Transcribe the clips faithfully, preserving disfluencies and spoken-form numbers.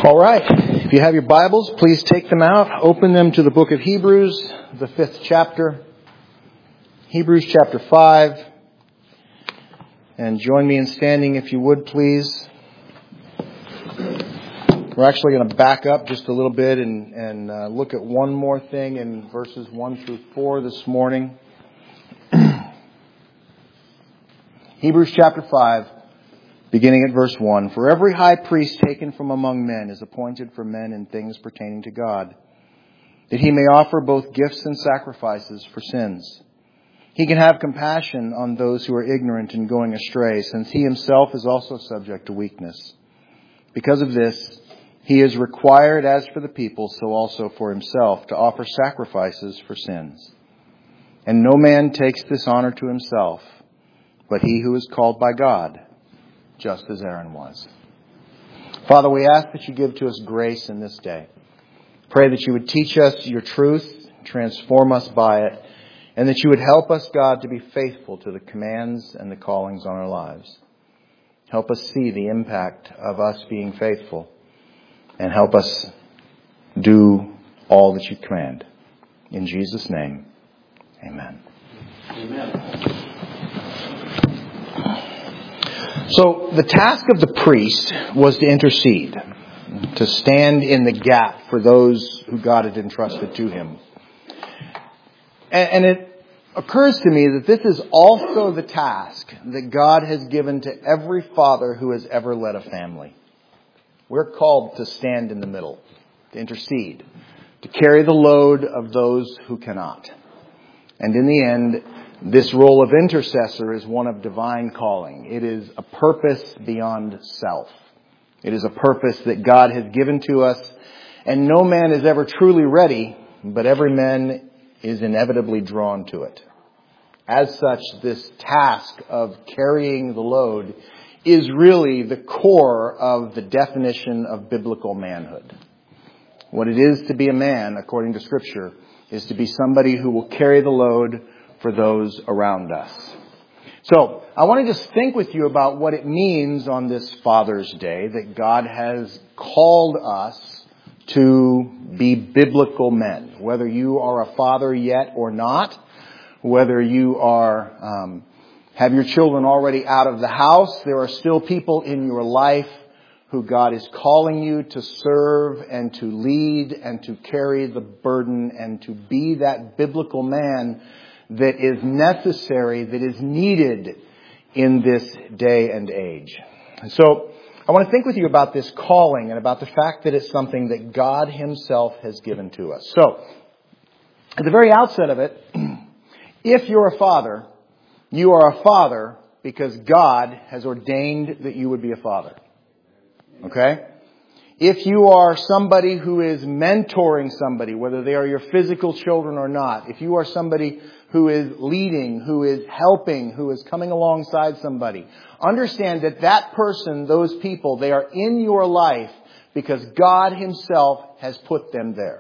All right. If you have your Bibles, please take them out. Open them to the book of Hebrews, the fifth chapter. Hebrews chapter five. And join me in standing if you would, please. We're actually going to back up just a little bit and, and uh, look at one more thing in verses one through four this morning. Hebrews chapter five. Beginning at verse one, for every high priest taken from among men is appointed for men in things pertaining to God, that he may offer both gifts and sacrifices for sins. He can have compassion on those who are ignorant and going astray, since he himself is also subject to weakness. Because of this, he is required, as for the people, so also for himself, to offer sacrifices for sins. And no man takes this honor to himself, but he who is called by God, just as Aaron was. Father, we ask that you give to us grace in this day. Pray that you would teach us your truth, transform us by it, and that you would help us, God, to be faithful to the commands and the callings on our lives. Help us see the impact of us being faithful, and help us do all that you command. In Jesus' name, amen. Amen. So the task of the priest was to intercede, to stand in the gap for those who God had entrusted to him. And, and it occurs to me that this is also the task that God has given to every father who has ever led a family. We're called to stand in the middle, to intercede, to carry the load of those who cannot. And in the end, this role of intercessor is one of divine calling. It is a purpose beyond self. It is a purpose that God has given to us, and no man is ever truly ready, but every man is inevitably drawn to it. As such, this task of carrying the load is really the core of the definition of biblical manhood. What it is to be a man, according to Scripture, is to be somebody who will carry the load for those around us. So, I want to just think with you about what it means on this Father's Day that God has called us to be biblical men. Whether you are a father yet or not, whether you are um, have your children already out of the house, there are still people in your life who God is calling you to serve and to lead and to carry the burden and to be that biblical man that is necessary, that is needed in this day and age. And so I want to think with you about this calling and about the fact that it's something that God himself has given to us. So, at the very outset of it, if you're a father, you are a father because God has ordained that you would be a father. Okay? If you are somebody who is mentoring somebody, whether they are your physical children or not, if you are somebody who is leading, who is helping, who is coming alongside somebody, understand that that person, those people, they are in your life because God himself has put them there.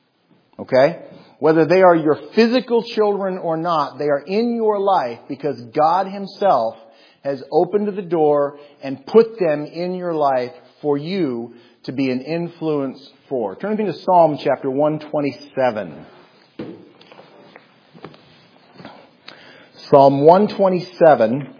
Okay? Whether they are your physical children or not, they are in your life because God himself has opened the door and put them in your life for you to be an influence for. Turn with me to Psalm chapter one twenty-seven. Psalm one twenty-seven.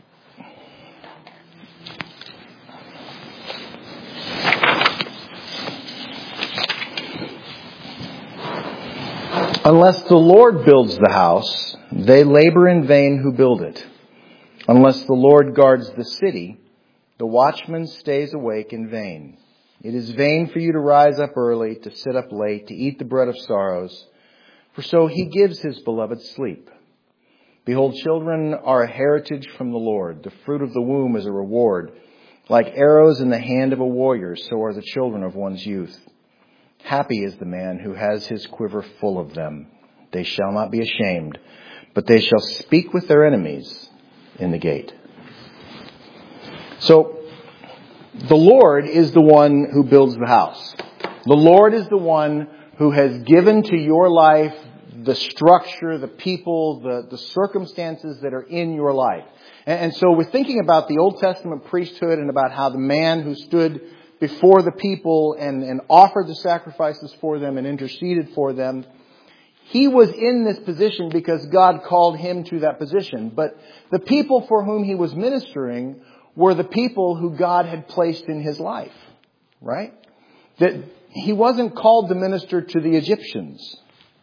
Unless the Lord builds the house, they labor in vain who build it. Unless the Lord guards the city, the watchman stays awake in vain. It is vain for you to rise up early, to sit up late, to eat the bread of sorrows, for so he gives his beloved sleep. Behold, children are a heritage from the Lord. The fruit of the womb is a reward. Like arrows in the hand of a warrior, so are the children of one's youth. Happy is the man who has his quiver full of them. They shall not be ashamed, but they shall speak with their enemies in the gate. So, the Lord is the one who builds the house. The Lord is the one who has given to your life the structure, the people, the, the circumstances that are in your life. And, and so we're thinking about the Old Testament priesthood and about how the man who stood before the people and, and offered the sacrifices for them and interceded for them. He was in this position because God called him to that position. But the people for whom he was ministering were the people who God had placed in his life. Right? That he wasn't called to minister to the Egyptians.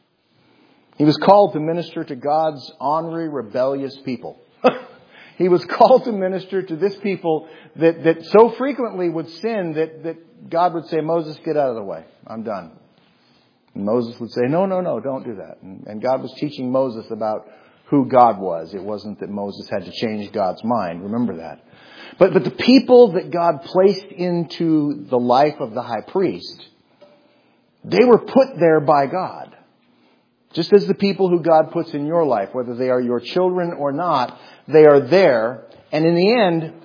He was called to minister to God's ornery, rebellious people. He was called to minister to this people that, that so frequently would sin that, that God would say, Moses, get out of the way. I'm done. And Moses would say, no, no, no, don't do that. And, and God was teaching Moses about who God was. It wasn't that Moses had to change God's mind. Remember that. But, but the people that God placed into the life of the high priest, they were put there by God. Just as the people who God puts in your life, whether they are your children or not, they are there. And in the end,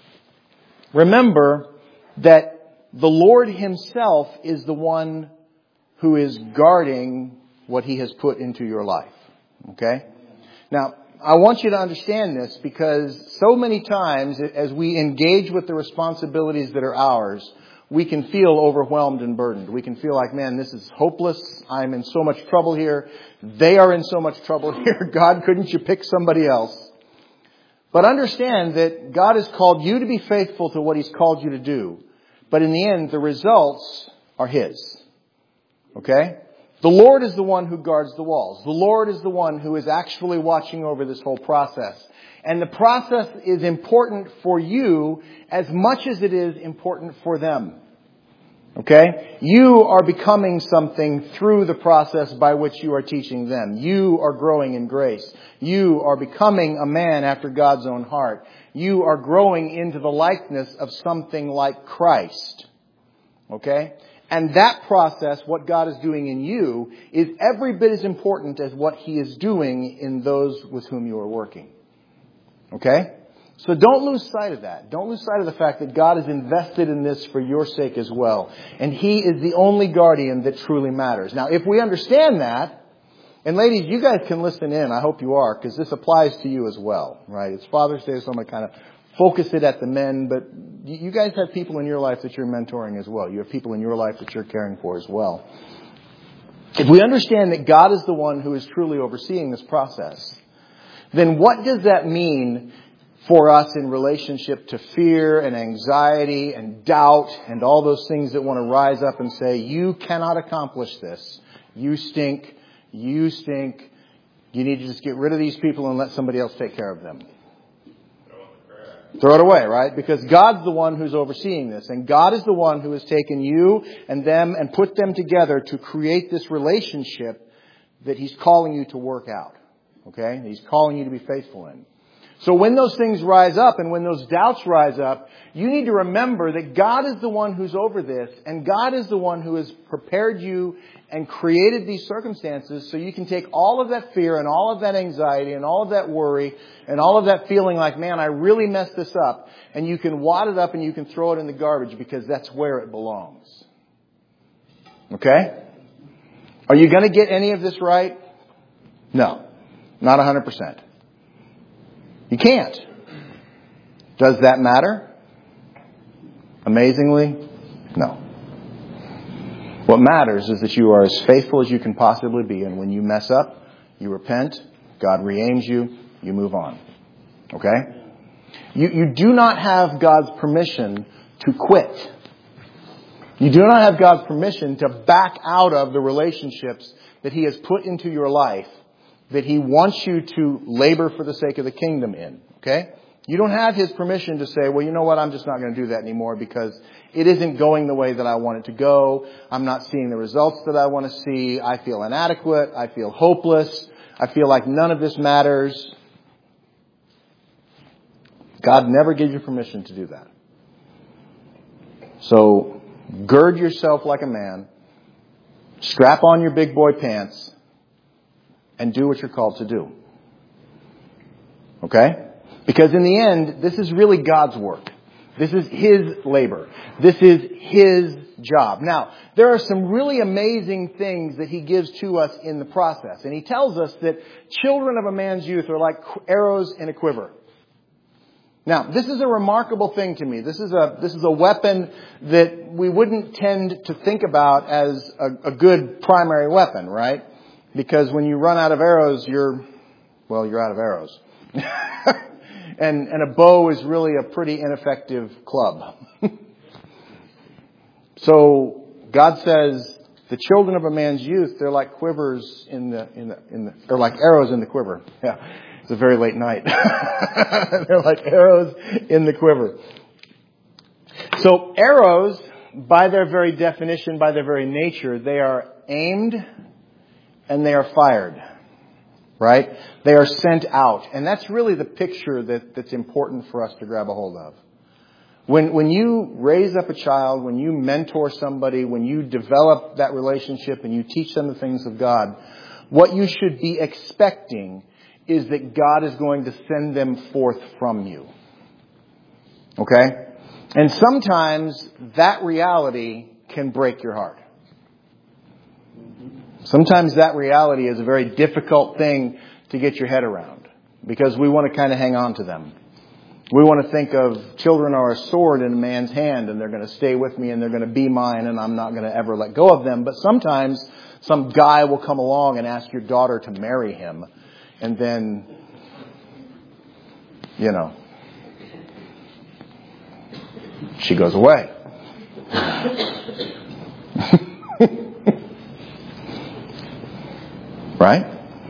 remember that the Lord himself is the one who is guarding what he has put into your life. Okay? Now, I want you to understand this because so many times as we engage with the responsibilities that are ours, we can feel overwhelmed and burdened. We can feel like, man, this is hopeless. I'm in so much trouble here. They are in so much trouble here. God, couldn't you pick somebody else? But understand that God has called you to be faithful to what he's called you to do. But in the end, the results are his. Okay? The Lord is the one who guards the walls. The Lord is the one who is actually watching over this whole process. And the process is important for you as much as it is important for them. Okay? You are becoming something through the process by which you are teaching them. You are growing in grace. You are becoming a man after God's own heart. You are growing into the likeness of something like Christ. Okay? And that process, what God is doing in you, is every bit as important as what he is doing in those with whom you are working. Okay? So don't lose sight of that. Don't lose sight of the fact that God is invested in this for your sake as well. And he is the only guardian that truly matters. Now, if we understand that, and ladies, you guys can listen in. I hope you are, because this applies to you as well. Right? It's Father's Day, so I'm going to kind of focus it at the men. But you guys have people in your life that you're mentoring as well. You have people in your life that you're caring for as well. If we understand that God is the one who is truly overseeing this process, then what does that mean for us in relationship to fear and anxiety and doubt and all those things that want to rise up and say, you cannot accomplish this. You stink. You stink. You need to just get rid of these people and let somebody else take care of them. Throw it away, right? Because God's the one who's overseeing this. And God is the one who has taken you and them and put them together to create this relationship that he's calling you to work out. Okay? He's calling you to be faithful in. So when those things rise up and when those doubts rise up, you need to remember that God is the one who's over this, and God is the one who has prepared you and created these circumstances so you can take all of that fear and all of that anxiety and all of that worry and all of that feeling like, man, I really messed this up, and you can wad it up and you can throw it in the garbage because that's where it belongs. Okay? Are you going to get any of this right? No. Not one hundred percent. You can't. Does that matter? Amazingly, no. What matters is that you are as faithful as you can possibly be. And when you mess up, you repent. God re-aims you. You move on. Okay? You, you do not have God's permission to quit. You do not have God's permission to back out of the relationships that he has put into your life that he wants you to labor for the sake of the kingdom in. Okay? You don't have his permission to say, well, you know what, I'm just not going to do that anymore because it isn't going the way that I want it to go. I'm not seeing the results that I want to see. I feel inadequate. I feel hopeless. I feel like none of this matters. God never gives you permission to do that. So gird yourself like a man. Strap on your big boy pants. And do what you're called to do. Okay? Because in the end, this is really God's work. This is his labor. This is his job. Now, there are some really amazing things that he gives to us in the process. And he tells us that children of a man's youth are like arrows in a quiver. Now, this is a remarkable thing to me. This is a this is a weapon that we wouldn't tend to think about as a, a good primary weapon, right? Because when you run out of arrows, you're, well, you're out of arrows. and and a bow is really a pretty ineffective club. So God says the children of a man's youth, they're like quivers in the in the in the they're like arrows in the quiver. Yeah. It's a very late night. They're like arrows in the quiver. So arrows, by their very definition, by their very nature, they are aimed and they are fired. Right? They are sent out. And that's really the picture that, that's important for us to grab a hold of. When, when you raise up a child, when you mentor somebody, when you develop that relationship and you teach them the things of God, what you should be expecting is that God is going to send them forth from you. Okay? And sometimes that reality can break your heart. Sometimes that reality is a very difficult thing to get your head around because we want to kind of hang on to them. We want to think of children are a sword in a man's hand and they're going to stay with me and they're going to be mine and I'm not going to ever let go of them. But sometimes some guy will come along and ask your daughter to marry him. And then, you know, she goes away. Right?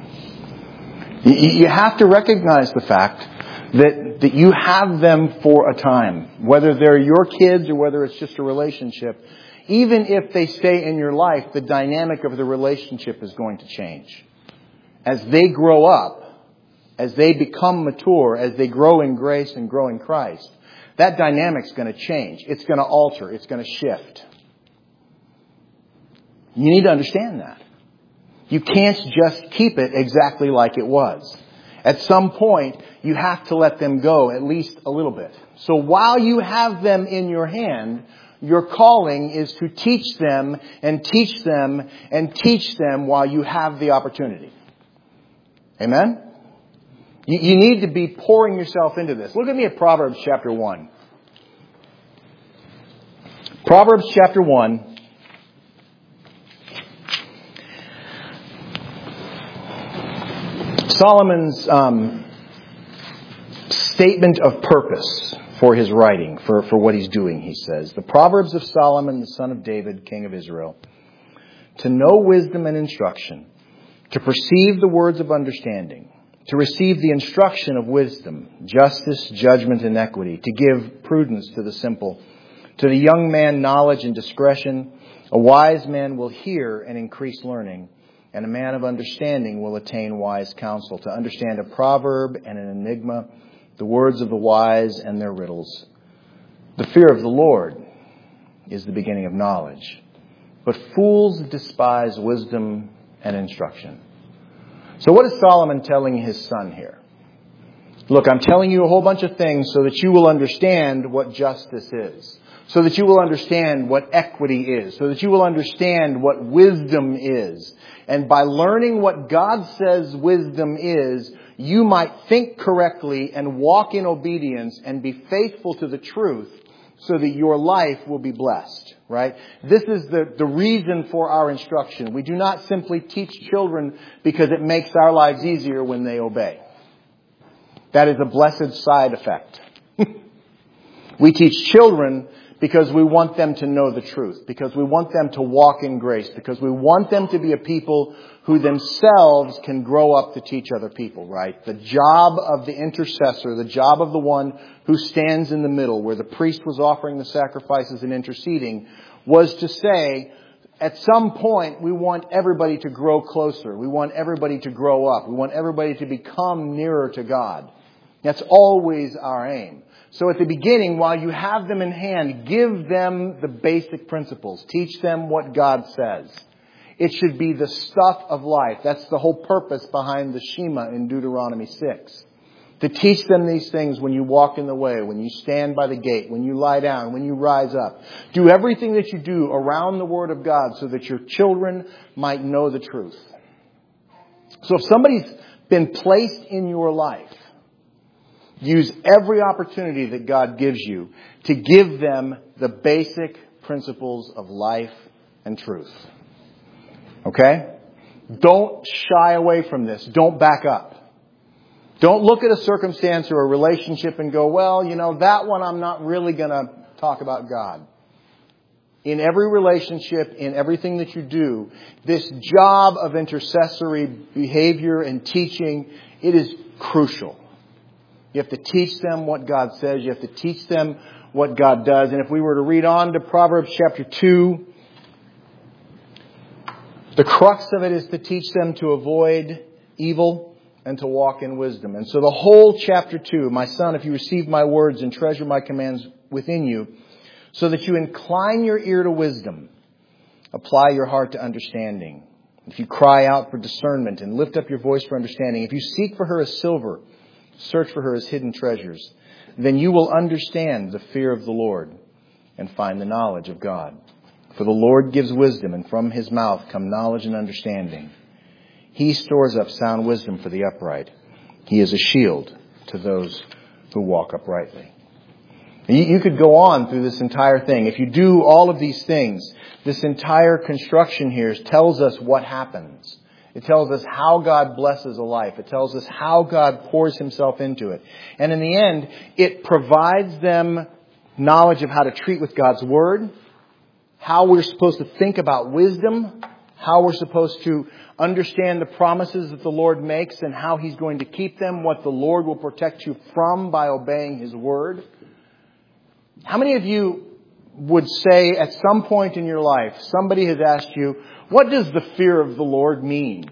You have to recognize the fact that, that you have them for a time. Whether they're your kids or whether it's just a relationship. Even if they stay in your life, the dynamic of the relationship is going to change. As they grow up, as they become mature, as they grow in grace and grow in Christ, that dynamic's going to change. It's going to alter. It's going to shift. You need to understand that. You can't just keep it exactly like it was. At some point, you have to let them go at least a little bit. So while you have them in your hand, your calling is to teach them and teach them and teach them while you have the opportunity. Amen? You, you need to be pouring yourself into this. Look at me at Proverbs chapter one. Proverbs chapter one. Solomon's um, statement of purpose for his writing, for, for what he's doing, he says. The Proverbs of Solomon, the son of David, king of Israel. To know wisdom and instruction. To perceive the words of understanding, to receive the instruction of wisdom, justice, judgment, and equity, to give prudence to the simple. To the young man, knowledge and discretion. A wise man will hear and increase learning, and a man of understanding will attain wise counsel. To understand a proverb and an enigma, the words of the wise and their riddles. The fear of the Lord is the beginning of knowledge, but fools despise wisdom and instruction. So what is Solomon telling his son here? Look, I'm telling you a whole bunch of things so that you will understand what justice is. So that you will understand what equity is. So that you will understand what wisdom is. And by learning what God says wisdom is, you might think correctly and walk in obedience and be faithful to the truth so that your life will be blessed, right? This is the, the reason for our instruction. We do not simply teach children because it makes our lives easier when they obey. That is a blessed side effect. We teach children because we want them to know the truth, because we want them to walk in grace, because we want them to be a people who themselves can grow up to teach other people, right? The job of the intercessor, the job of the one who stands in the middle, where the priest was offering the sacrifices and interceding, was to say, at some point, we want everybody to grow closer. We want everybody to grow up. We want everybody to become nearer to God. That's always our aim. So at the beginning, while you have them in hand, give them the basic principles. Teach them what God says. It should be the stuff of life. That's the whole purpose behind the Shema in Deuteronomy six. To teach them these things when you walk in the way, when you stand by the gate, when you lie down, when you rise up. Do everything that you do around the Word of God so that your children might know the truth. So if somebody's been placed in your life Use every opportunity that God gives you to give them the basic principles of life and truth. Okay? Don't shy away from this. Don't back up. Don't look at a circumstance or a relationship and go, well, you know, that one I'm not really going to talk about God. In every relationship, in everything that you do, this job of intercessory behavior and teaching, it is crucial. You have to teach them what God says. You have to teach them what God does. And if we were to read on to Proverbs chapter two, the crux of it is to teach them to avoid evil and to walk in wisdom. And so the whole chapter two, my son, if you receive my words and treasure my commands within you, so that you incline your ear to wisdom, apply your heart to understanding. If you cry out for discernment and lift up your voice for understanding, if you seek for her as silver, search for her as hidden treasures, then you will understand the fear of the Lord and find the knowledge of God. For the Lord gives wisdom, and from his mouth come knowledge and understanding. He stores up sound wisdom for the upright. He is a shield to those who walk uprightly. You could go on through this entire thing. If you do all of these things, this entire construction here tells us what happens. It tells us how God blesses a life. It tells us how God pours himself into it. And in the end, it provides them knowledge of how to treat with God's word, how we're supposed to think about wisdom, how we're supposed to understand the promises that the Lord makes and how he's going to keep them, what the Lord will protect you from by obeying his word. How many of you would say at some point in your life, somebody has asked you, what does the fear of the Lord mean?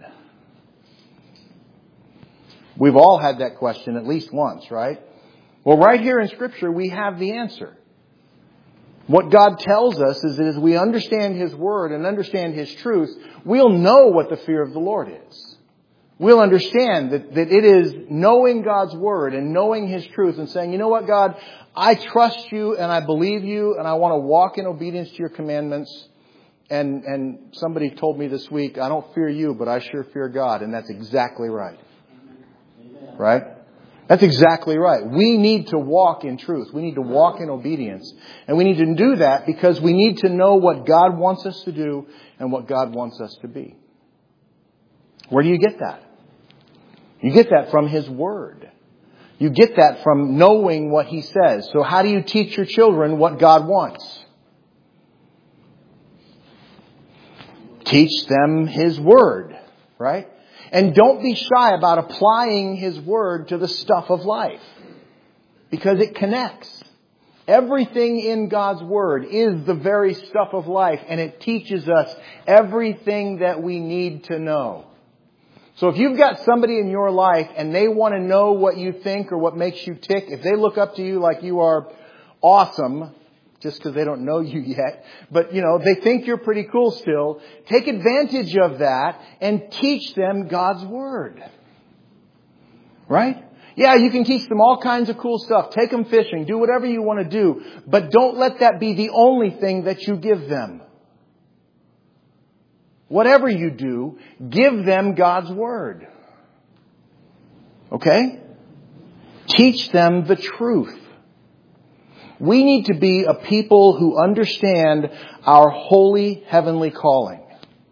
We've all had that question at least once, right? Well, right here in Scripture, we have the answer. What God tells us is that as we understand his word and understand his truth, we'll know what the fear of the Lord is. We'll understand that, that it is knowing God's word and knowing his truth and saying, you know what, God, I trust you and I believe you and I want to walk in obedience to your commandments. And, and somebody told me this week, I don't fear you, but I sure fear God. And that's exactly right. Amen. Right? That's exactly right. We need to walk in truth. We need to walk in obedience. And we need to do that because we need to know what God wants us to do and what God wants us to be. Where do you get that? You get that from his word. You get that from knowing what he says. So how do you teach your children what God wants? Teach them his word, right? And don't be shy about applying his word to the stuff of life, because it connects. Everything in God's word is the very stuff of life, and it teaches us everything that we need to know. So if you've got somebody in your life and they want to know what you think or what makes you tick, if they look up to you like you are awesome, just because they don't know you yet, but, you know, they think you're pretty cool still, take advantage of that and teach them God's word. Right? Yeah, you can teach them all kinds of cool stuff. Take them fishing. Do whatever you want to do. But don't let that be the only thing that you give them. Whatever you do, give them God's word. Okay? Teach them the truth. We need to be a people who understand our holy heavenly calling.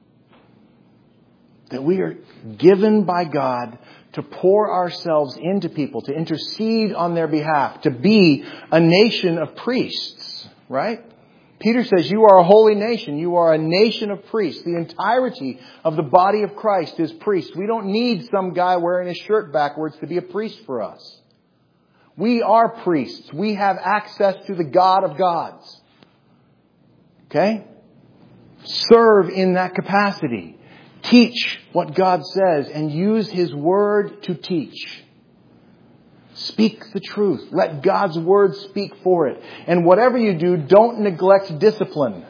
That we are given by God to pour ourselves into people, to intercede on their behalf, to be a nation of priests, right? Peter says, you are a holy nation. You are a nation of priests. The entirety of the body of Christ is priests. We don't need some guy wearing his shirt backwards to be a priest for us. We are priests. We have access to the God of gods. Okay? Serve in that capacity. Teach what God says and use his word to teach. Speak the truth. Let God's word speak for it. And whatever you do, don't neglect discipline.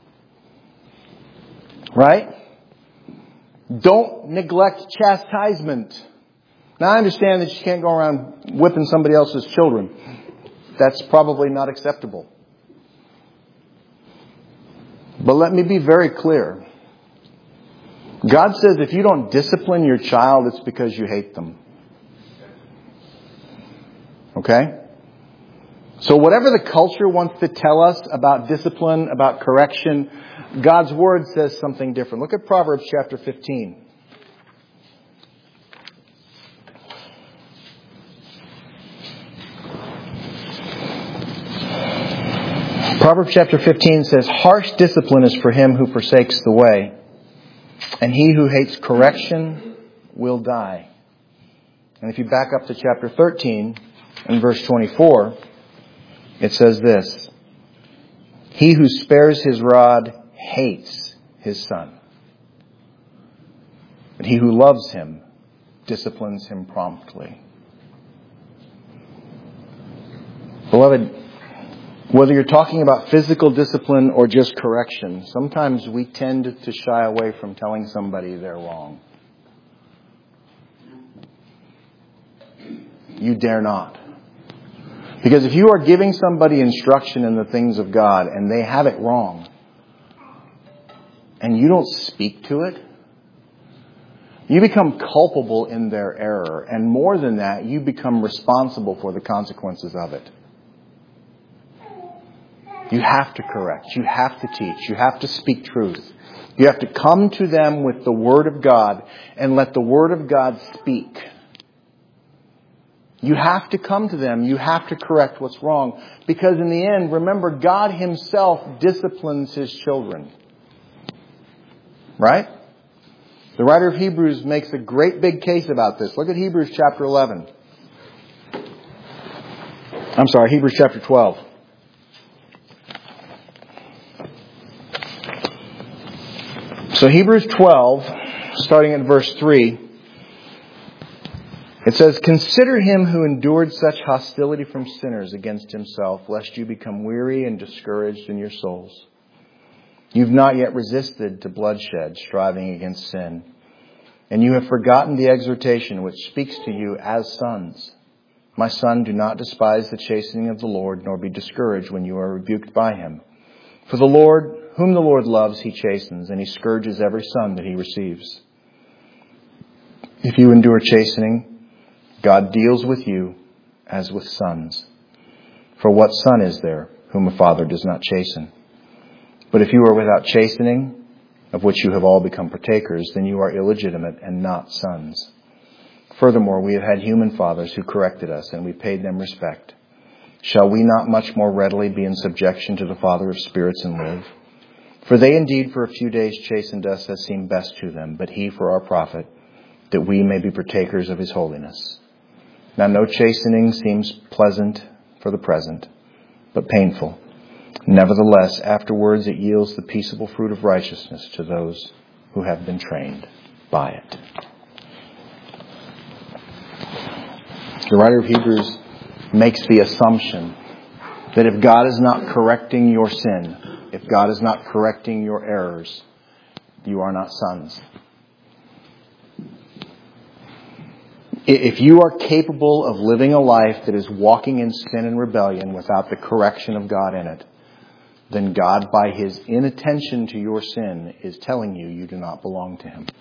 Right? Don't neglect chastisement. Now, I understand that you can't go around whipping somebody else's children. That's probably not acceptable. But let me be very clear. God says if you don't discipline your child, it's because you hate them. Okay? So whatever the culture wants to tell us about discipline, about correction, God's Word says something different. Look at Proverbs chapter fifteen. Proverbs chapter fifteen says, harsh discipline is for him who forsakes the way, and he who hates correction will die. And if you back up to chapter thirteen and verse twenty-four, it says this, he who spares his rod hates his son, but he who loves him disciplines him promptly. Beloved, whether you're talking about physical discipline or just correction, sometimes we tend to shy away from telling somebody they're wrong. You dare not. Because if you are giving somebody instruction in the things of God and they have it wrong, and you don't speak to it, you become culpable in their error. And more than that, you become responsible for the consequences of it. You have to correct. You have to teach. You have to speak truth. You have to come to them with the Word of God and let the Word of God speak. You have to come to them. You have to correct what's wrong. Because in the end, remember, God Himself disciplines His children. Right? The writer of Hebrews makes a great big case about this. Look at Hebrews chapter eleven. I'm sorry, Hebrews chapter twelve. So Hebrews twelve, starting at verse three, it says, consider him who endured such hostility from sinners against himself, lest you become weary and discouraged in your souls. You've not yet resisted to bloodshed, striving against sin. And you have forgotten the exhortation which speaks to you as sons. My son, do not despise the chastening of the Lord, nor be discouraged when you are rebuked by him. For the Lord, whom the Lord loves, He chastens, and He scourges every son that He receives. If you endure chastening, God deals with you as with sons. For what son is there whom a father does not chasten? But if you are without chastening, of which you have all become partakers, then you are illegitimate and not sons. Furthermore, we have had human fathers who corrected us, and we paid them respect. Shall we not much more readily be in subjection to the Father of spirits and live? For they indeed for a few days chastened us as seemed best to them, but He for our profit, that we may be partakers of His holiness. Now no chastening seems pleasant for the present, but painful. Nevertheless, afterwards it yields the peaceable fruit of righteousness to those who have been trained by it. The writer of Hebrews makes the assumption that if God is not correcting your sin, if God is not correcting your errors, you are not sons. If you are capable of living a life that is walking in sin and rebellion without the correction of God in it, then God, by His inattention to your sin, is telling you you do not belong to Him.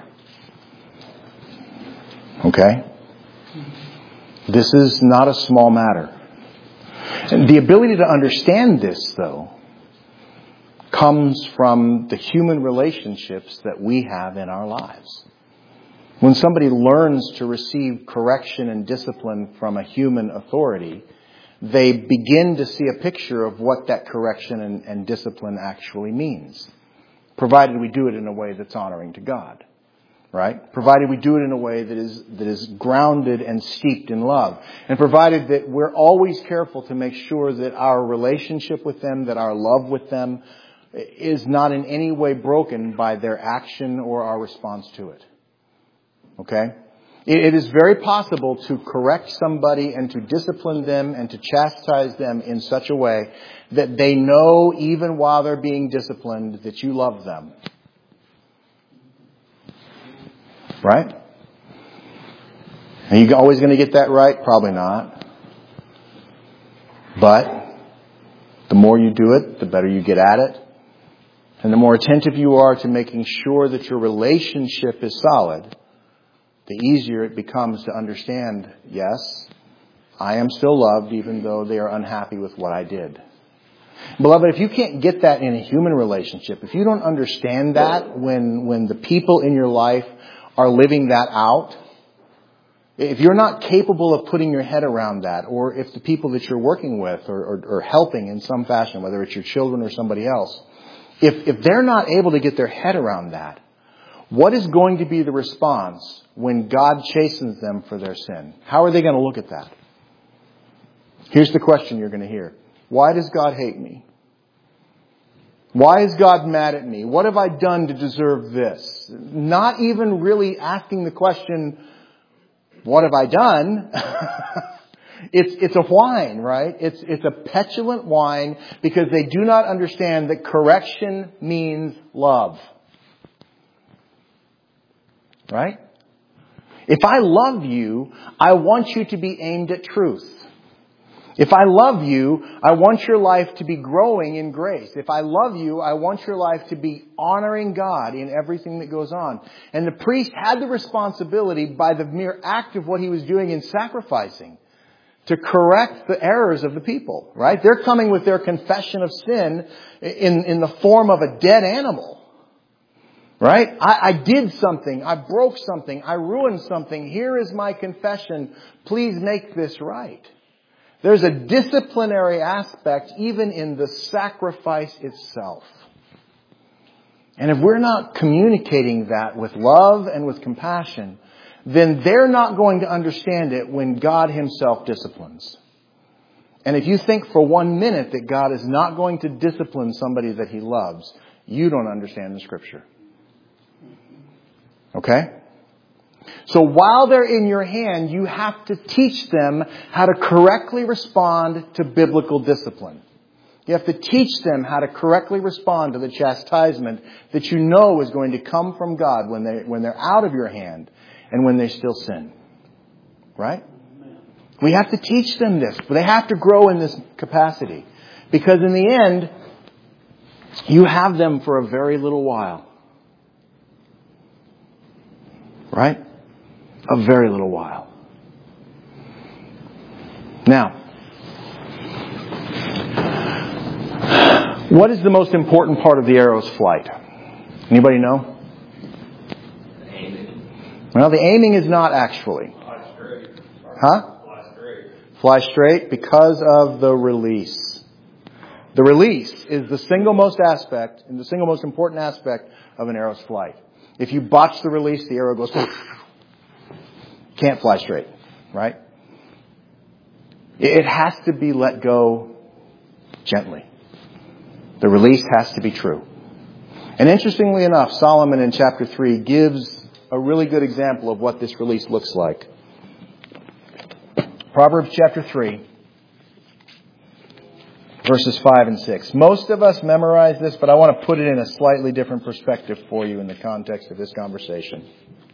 Okay? This is not a small matter. And the ability to understand this, though, comes from the human relationships that we have in our lives. When somebody learns to receive correction and discipline from a human authority, they begin to see a picture of what that correction and, and discipline actually means, provided we do it in a way that's honoring to God. Right? Provided we do it in a way that is that is grounded and steeped in love. And provided that we're always careful to make sure that our relationship with them, that our love with them, is not in any way broken by their action or our response to it. Okay? It, it is very possible to correct somebody and to discipline them and to chastise them in such a way that they know, even while they're being disciplined, that you love them. Right? Are you always going to get that right? Probably not. But the more you do it, the better you get at it. And the more attentive you are to making sure that your relationship is solid, the easier it becomes to understand, yes, I am still loved even though they are unhappy with what I did. Beloved, if you can't get that in a human relationship, if you don't understand that when, when the people in your life are living that out, if you're not capable of putting your head around that, or if the people that you're working with or, or, or helping in some fashion, whether it's your children or somebody else, if, if they're not able to get their head around that, what is going to be the response when God chastens them for their sin? How are they going to look at that? Here's the question you're going to hear. Why does God hate me? Why is God mad at me? What have I done to deserve this? Not even really asking the question, what have I done? it's, it's a whine, right? It's, it's a petulant whine because they do not understand that correction means love. Right? If I love you, I want you to be aimed at truth. If I love you, I want your life to be growing in grace. If I love you, I want your life to be honoring God in everything that goes on. And the priest had the responsibility by the mere act of what he was doing in sacrificing to correct the errors of the people, right? They're coming with their confession of sin in, in the form of a dead animal, right? I, I did something. I broke something. I ruined something. Here is my confession. Please make this right. There's a disciplinary aspect even in the sacrifice itself. And if we're not communicating that with love and with compassion, then they're not going to understand it when God Himself disciplines. And if you think for one minute that God is not going to discipline somebody that He loves, you don't understand the Scripture. Okay? So while they're in your hand, you have to teach them how to correctly respond to biblical discipline. You have to teach them how to correctly respond to the chastisement that you know is going to come from God when they when they're out of your hand and when they still sin. Right? We have to teach them this. But they have to grow in this capacity. Because in the end, you have them for a very little while. Right? A very little while. Now, what is the most important part of the arrow's flight? Anybody know? Aiming. Well, the aiming is not actually. Fly straight. Huh? Fly straight. Fly straight because of the release. The release is the single most aspect and the single most important aspect of an arrow's flight. If you botch the release, the arrow goes... Can't fly straight, right? It has to be let go gently. The release has to be true. And interestingly enough, Solomon in chapter three gives a really good example of what this release looks like. Proverbs chapter three, verses five and six. Most of us memorize this, but I want to put it in a slightly different perspective for you in the context of this conversation.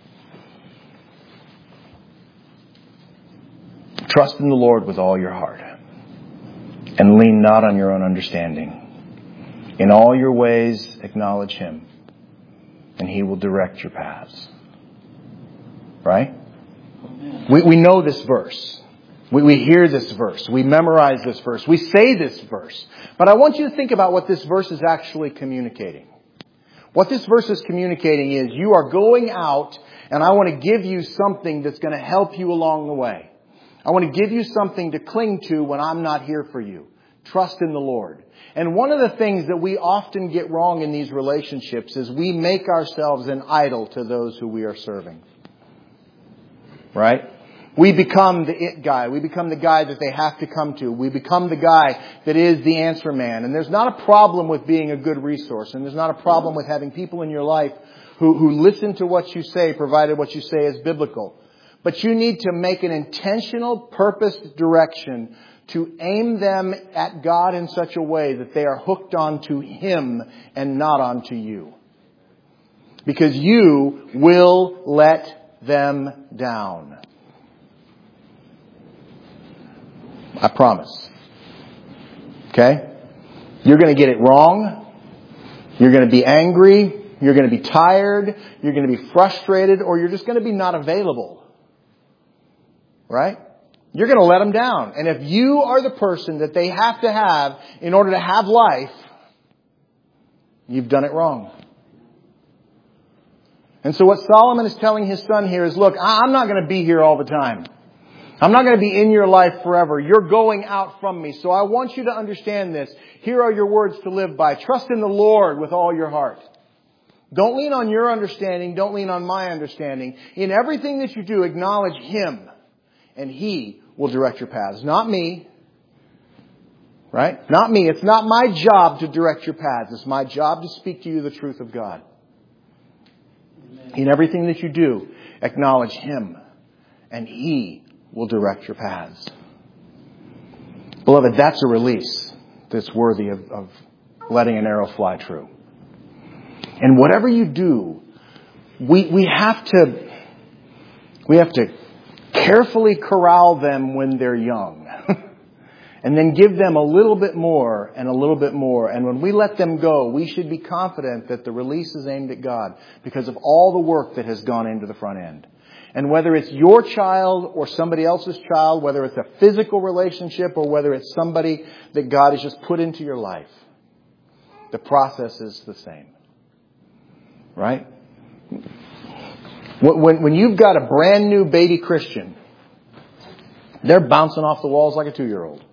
Trust in the Lord with all your heart, and lean not on your own understanding. In all your ways acknowledge Him, and He will direct your paths. Right? We, we know this verse. We, we hear this verse. We memorize this verse. We say this verse. But I want you to think about what this verse is actually communicating. What this verse is communicating is you are going out, and I want to give you something that's going to help you along the way. I want to give you something to cling to when I'm not here for you. Trust in the Lord. And one of the things that we often get wrong in these relationships is we make ourselves an idol to those who we are serving. Right? We become the it guy. We become the guy that they have to come to. We become the guy that is the answer man. And there's not a problem with being a good resource. And there's not a problem with having people in your life who, who listen to what you say, provided what you say is biblical. But you need to make an intentional, purposed direction to aim them at God in such a way that they are hooked onto Him and not onto you. Because you will let them down. I promise. Okay? You're going to get it wrong. You're going to be angry. You're going to be tired. You're going to be frustrated. Or you're just going to be not available. Right? You're going to let them down. And if you are the person that they have to have in order to have life, you've done it wrong. And so what Solomon is telling his son here is, look, I'm not going to be here all the time. I'm not going to be in your life forever. You're going out from me. So I want you to understand this. Here are your words to live by. Trust in the Lord with all your heart. Don't lean on your understanding. Don't lean on my understanding. In everything that you do, acknowledge Him, and He will direct your paths. Not me. Right? Not me. It's not my job to direct your paths. It's my job to speak to you the truth of God. In everything that you do, acknowledge Him, and He will direct your paths. Beloved, that's a release that's worthy of, of letting an arrow fly true. And whatever you do, we we have to we have to carefully corral them when they're young. And then give them a little bit more and a little bit more. And when we let them go, we should be confident that the release is aimed at God because of all the work that has gone into the front end. And whether it's your child or somebody else's child, whether it's a physical relationship or whether it's somebody that God has just put into your life, the process is the same. Right? When, when you've got a brand new baby Christian, they're bouncing off the walls like a two-year-old.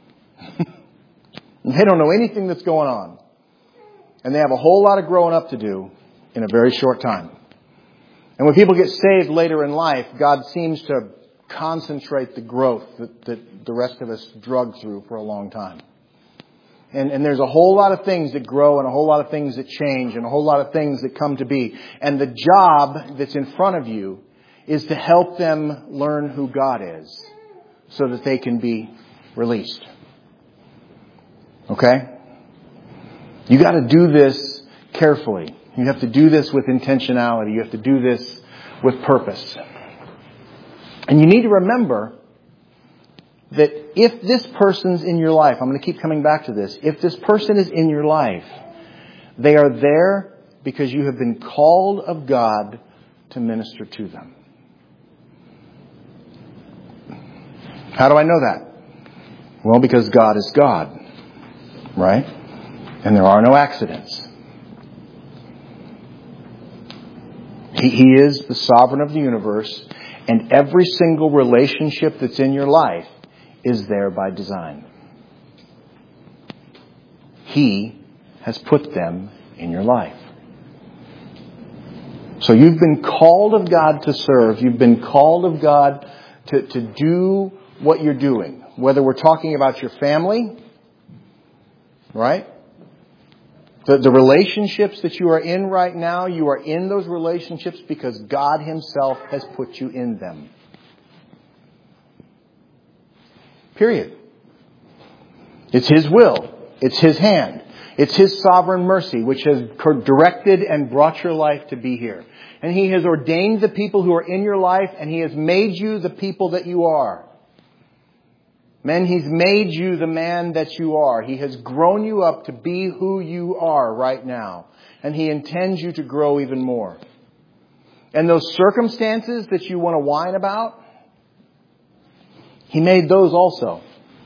They don't know anything that's going on. And they have a whole lot of growing up to do in a very short time. And when people get saved later in life, God seems to concentrate the growth that, that the rest of us drug through for a long time. And, and there's a whole lot of things that grow and a whole lot of things that change and a whole lot of things that come to be. And the job that's in front of you is to help them learn who God is so that they can be released. Okay? You got to do this carefully. You have to do this with intentionality. You have to do this with purpose. And you need to remember that if this person's in your life, I'm going to keep coming back to this. If this person is in your life, they are there because you have been called of God to minister to them. How do I know that? Well, because God is God. Right? And there are no accidents. He, he is the sovereign of the universe, and every single relationship that's in your life is there by design. He has put them in your life. So you've been called of God to serve. You've been called of God to, to do what you're doing. Whether we're talking about your family, right? The, the relationships that you are in right now, you are in those relationships because God Himself has put you in them. Period. It's His will. It's His hand. It's His sovereign mercy which has directed and brought your life to be here. And He has ordained the people who are in your life, and He has made you the people that you are. Men, He's made you the man that you are. He has grown you up to be who you are right now. And He intends you to grow even more. And those circumstances that you want to whine about, He made those also.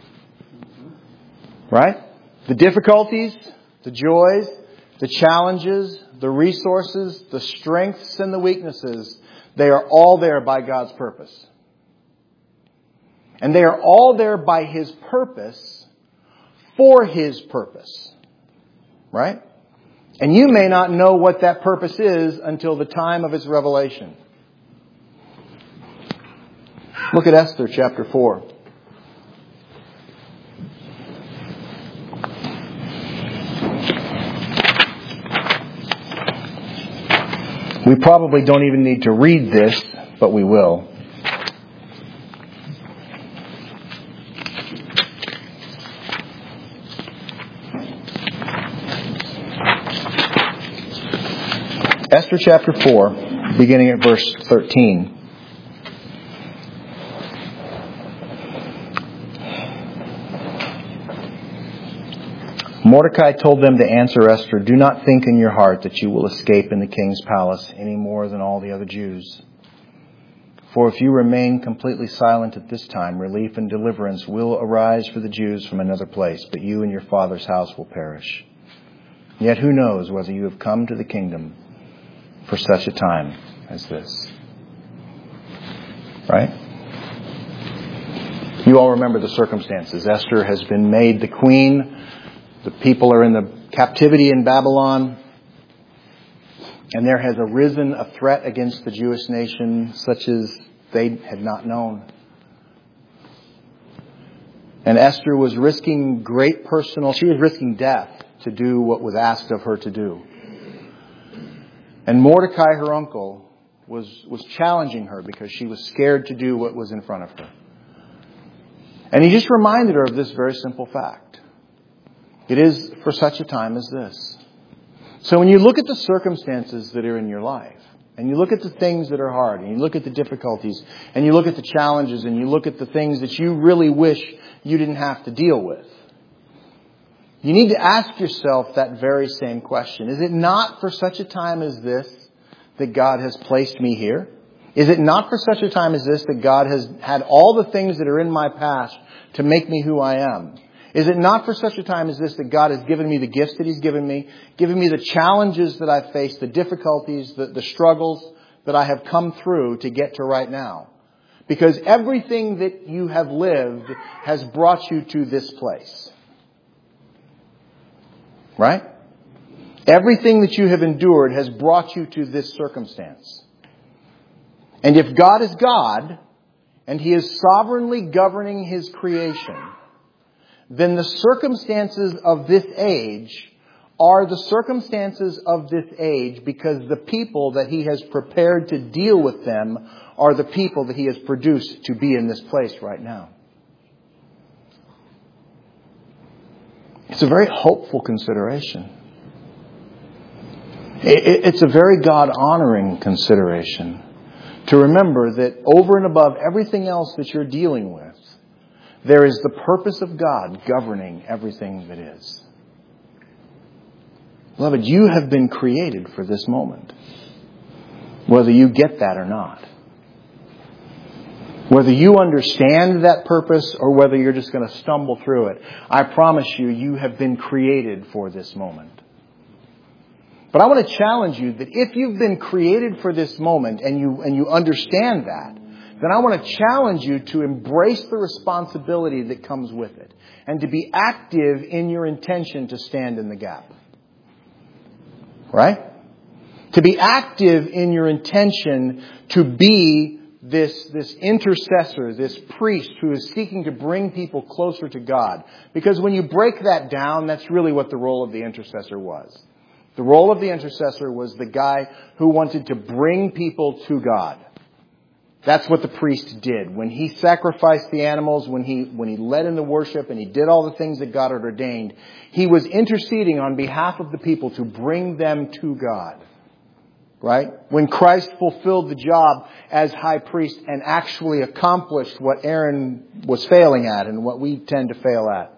Right? The difficulties, the joys, the challenges, the resources, the strengths and the weaknesses, they are all there by God's purpose. And they are all there by His purpose, for His purpose. Right? And you may not know what that purpose is until the time of its revelation. Look at Esther chapter four. We probably don't even need to read this, but we will. Esther chapter four, beginning at verse thirteen. Mordecai told them to answer Esther, "Do not think in your heart that you will escape in the king's palace any more than all the other Jews. For if you remain completely silent at this time, relief and deliverance will arise for the Jews from another place, but you and your father's house will perish. Yet who knows whether you have come to the kingdom for such a time as this? Right? You all remember the circumstances. Esther has been made the queen. The people are in the captivity in Babylon. And there has arisen a threat against the Jewish nation such as they had not known. And Esther was risking great personal, she was risking death to do what was asked of her to do. And Mordecai, her uncle, was, was challenging her because she was scared to do what was in front of her. And he just reminded her of this very simple fact. It is for such a time as this. So when you look at the circumstances that are in your life, and you look at the things that are hard, and you look at the difficulties, and you look at the challenges, and you look at the things that you really wish you didn't have to deal with, you need to ask yourself that very same question. Is it not for such a time as this that God has placed me here? Is it not for such a time as this that God has had all the things that are in my past to make me who I am? Is it not for such a time as this that God has given me the gifts that He's given me, given me the challenges that I've faced, the difficulties, the, the struggles that I have come through to get to right now? Because everything that you have lived has brought you to this place. Right? Everything that you have endured has brought you to this circumstance. And if God is God, and He is sovereignly governing His creation, then the circumstances of this age are the circumstances of this age because the people that He has prepared to deal with them are the people that He has produced to be in this place right now. It's a very hopeful consideration. It's a very God-honoring consideration to remember that over and above everything else that you're dealing with, there is the purpose of God governing everything that is. Beloved, you have been created for this moment, whether you get that or not. Whether you understand that purpose or whether you're just going to stumble through it, I promise you, you have been created for this moment. But I want to challenge you that if you've been created for this moment and you, and you understand that, then I want to challenge you to embrace the responsibility that comes with it and to be active in your intention to stand in the gap. Right? To be active in your intention to be this, this intercessor, this priest who is seeking to bring people closer to God. Because when you break that down, that's really what the role of the intercessor was. The role of the intercessor was the guy who wanted to bring people to God. That's what the priest did. When he sacrificed the animals, when he when he led in the worship and he did all the things that God had ordained, he was interceding on behalf of the people to bring them to God. Right? When Christ fulfilled the job as high priest and actually accomplished what Aaron was failing at and what we tend to fail at.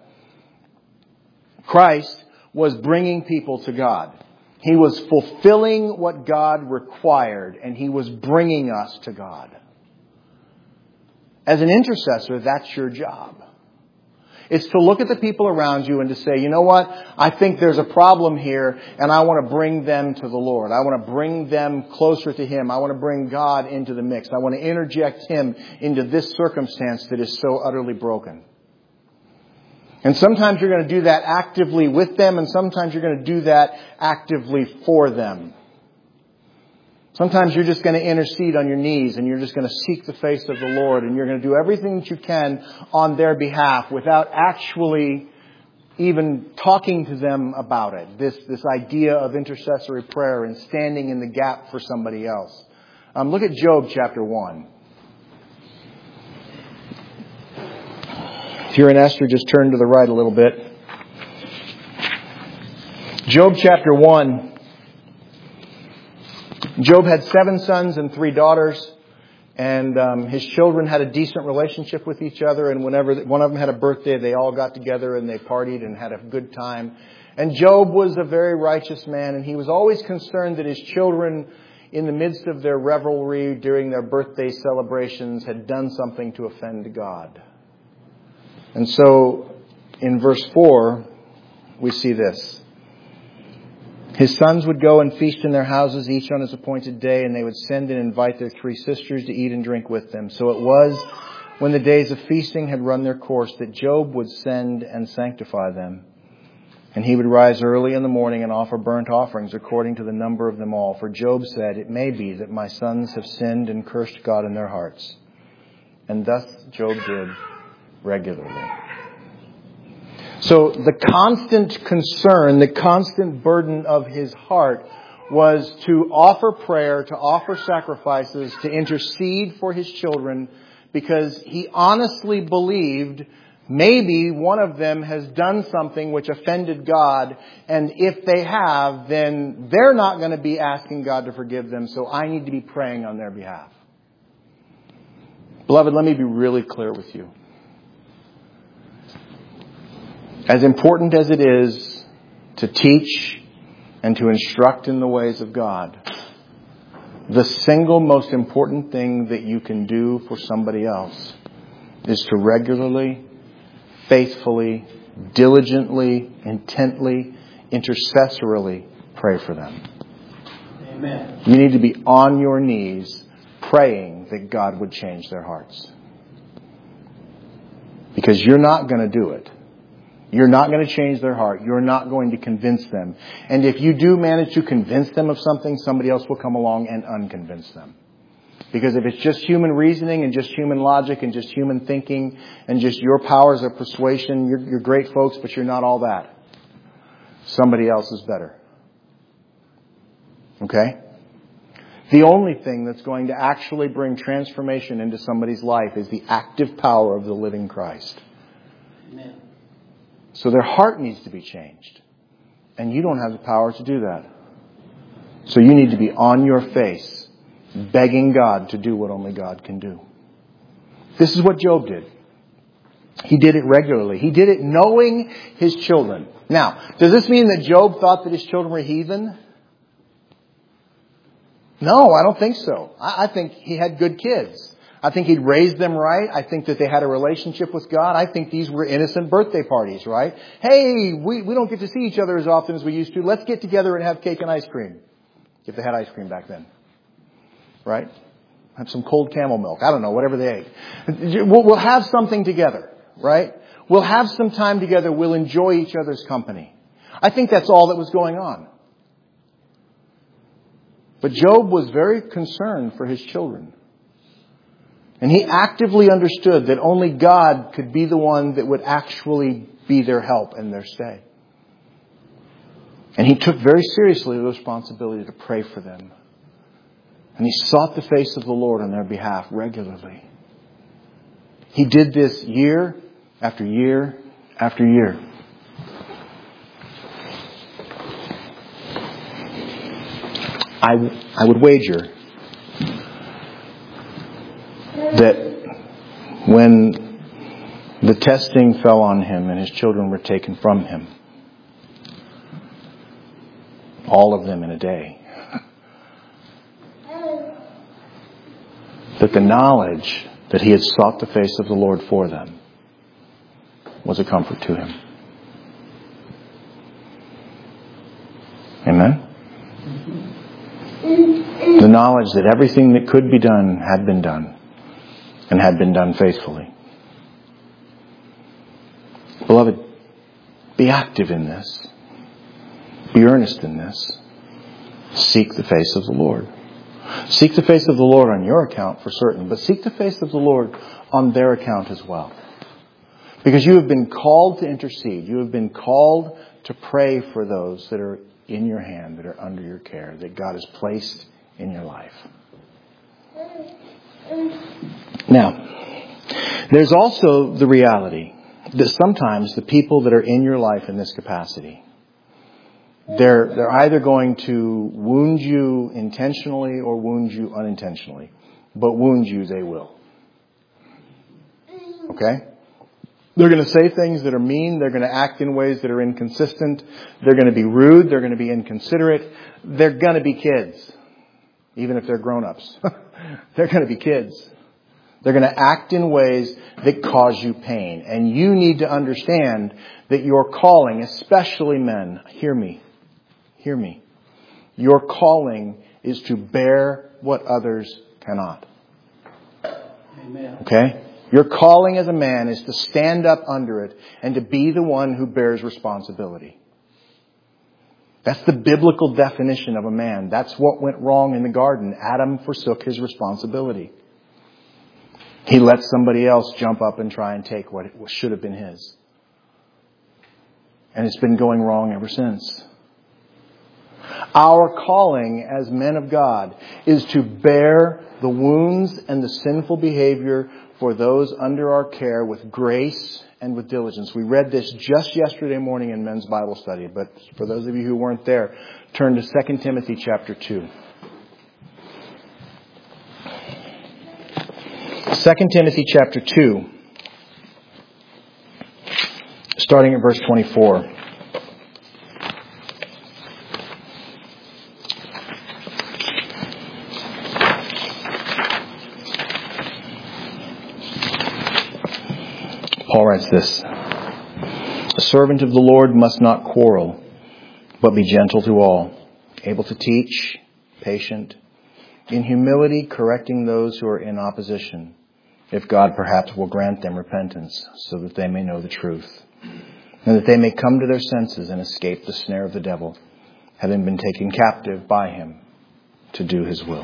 Christ was bringing people to God. He was fulfilling what God required and He was bringing us to God. As an intercessor, that's your job. It's to look at the people around you and to say, you know what? I think there's a problem here and I want to bring them to the Lord. I want to bring them closer to Him. I want to bring God into the mix. I want to interject Him into this circumstance that is so utterly broken. And sometimes you're going to do that actively with them and sometimes you're going to do that actively for them. Sometimes you're just going to intercede on your knees and you're just going to seek the face of the Lord and you're going to do everything that you can on their behalf without actually even talking to them about it. This, this idea of intercessory prayer and standing in the gap for somebody else. Um, look at Job chapter one. If you're in Esther, just turn to the right a little bit. Job chapter one. Job had seven sons and three daughters, and um, his children had a decent relationship with each other, and whenever one of them had a birthday, they all got together and they partied and had a good time. And Job was a very righteous man, and he was always concerned that his children, in the midst of their revelry during their birthday celebrations, had done something to offend God. And so, in verse four, we see this. His sons would go and feast in their houses, each on his appointed day, and they would send and invite their three sisters to eat and drink with them. So it was, when the days of feasting had run their course, that Job would send and sanctify them. And he would rise early in the morning and offer burnt offerings according to the number of them all. For Job said, "It may be that my sons have sinned and cursed God in their hearts." And thus Job did regularly. So the constant concern, the constant burden of his heart was to offer prayer, to offer sacrifices, to intercede for his children, because he honestly believed maybe one of them has done something which offended God, and if they have, then they're not going to be asking God to forgive them, so I need to be praying on their behalf. Beloved, let me be really clear with you. As important as it is to teach and to instruct in the ways of God, the single most important thing that you can do for somebody else is to regularly, faithfully, diligently, intently, intercessorily pray for them. Amen. You need to be on your knees praying that God would change their hearts. Because you're not going to do it. You're not going to change their heart. You're not going to convince them. And if you do manage to convince them of something, somebody else will come along and unconvince them. Because if it's just human reasoning and just human logic and just human thinking and just your powers of persuasion, you're, you're great folks, but you're not all that. Somebody else is better. Okay? The only thing that's going to actually bring transformation into somebody's life is the active power of the living Christ. Amen. So their heart needs to be changed. And you don't have the power to do that. So you need to be on your face, begging God to do what only God can do. This is what Job did. He did it regularly. He did it knowing his children. Now, does this mean that Job thought that his children were heathen? No, I don't think so. I think he had good kids. I think he'd raised them right. I think that they had a relationship with God. I think these were innocent birthday parties, right? Hey, we, we don't get to see each other as often as we used to. Let's get together and have cake and ice cream. If they had ice cream back then. Right? Have some cold camel milk. I don't know, whatever they ate. We'll, we'll have something together, right? We'll have some time together. We'll enjoy each other's company. I think that's all that was going on. But Job was very concerned for his children. And he actively understood that only God could be the one that would actually be their help and their stay. And he took very seriously the responsibility to pray for them. And he sought the face of the Lord on their behalf regularly. He did this year after year after year. I, I would wager that when the testing fell on him and his children were taken from him, all of them in a day, that the knowledge that he had sought the face of the Lord for them was a comfort to him. Amen? The knowledge that everything that could be done had been done and had been done faithfully. Beloved, be active in this. Be earnest in this. Seek the face of the Lord. Seek the face of the Lord on your account for certain, but seek the face of the Lord on their account as well. Because you have been called to intercede. You have been called to pray for those that are in your hand, that are under your care, that God has placed in your life. Now, there's also the reality that sometimes the people that are in your life in this capacity, they're, they're either going to wound you intentionally or wound you unintentionally. But wound you they will. Okay? They're going to say things that are mean. They're going to act in ways that are inconsistent. They're going to be rude. They're going to be inconsiderate. They're going to be kids. even if they're grown-ups. They're going to be kids. They're going to act in ways that cause you pain. And you need to understand that your calling, especially men, hear me, hear me. Your calling is to bear what others cannot. Amen. Okay? Your calling as a man is to stand up under it and to be the one who bears responsibility. That's the biblical definition of a man. That's what went wrong in the garden. Adam forsook his responsibility. He let somebody else jump up and try and take what should have been his. And it's been going wrong ever since. Our calling as men of God is to bear the wounds and the sinful behavior for those under our care with grace and with diligence. We read this just yesterday morning in men's Bible study, but for those of you who weren't there, turn to Second Timothy chapter two. Second Timothy chapter two, starting at verse twenty-four. Paul writes this: "A servant of the Lord must not quarrel, but be gentle to all, able to teach, patient, in humility correcting those who are in opposition, if God perhaps will grant them repentance, so that they may know the truth, and that they may come to their senses and escape the snare of the devil, having been taken captive by him to do his will."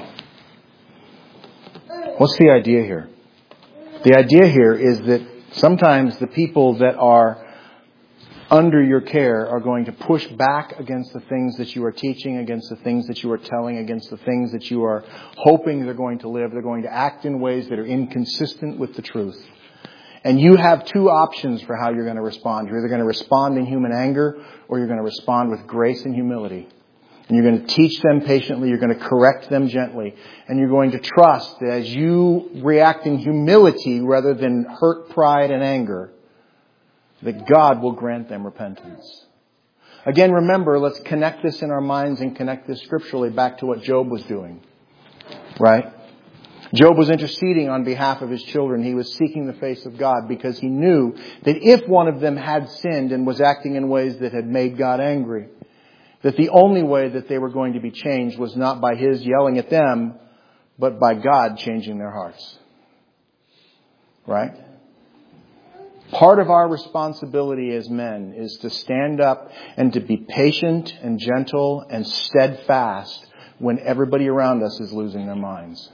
What's the idea here? The idea here is that sometimes the people that are under your care are going to push back against the things that you are teaching, against the things that you are telling, against the things that you are hoping they're going to live. They're going to act in ways that are inconsistent with the truth. And you have two options for how you're going to respond. You're either going to respond in human anger, or you're going to respond with grace and humility. And you're going to teach them patiently. You're going to correct them gently. And you're going to trust that as you react in humility rather than hurt, pride, and anger, that God will grant them repentance. Again, remember, let's connect this in our minds and connect this scripturally back to what Job was doing. Right? Job was interceding on behalf of his children. He was seeking the face of God because he knew that if one of them had sinned and was acting in ways that had made God angry, that the only way that they were going to be changed was not by his yelling at them, but by God changing their hearts. Right? Part of our responsibility as men is to stand up and to be patient and gentle and steadfast when everybody around us is losing their minds.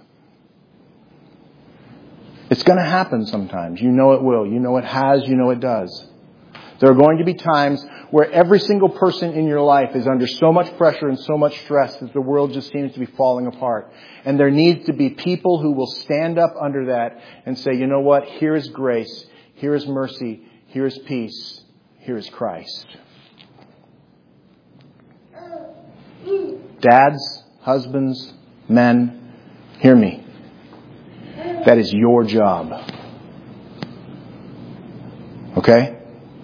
It's going to happen sometimes. You know it will. You know it has. You know it does. There are going to be times where every single person in your life is under so much pressure and so much stress that the world just seems to be falling apart. And there needs to be people who will stand up under that and say, you know what? Here is grace. Here is mercy. Here is peace. Here is Christ. Dads, husbands, men, hear me. That is your job. Okay?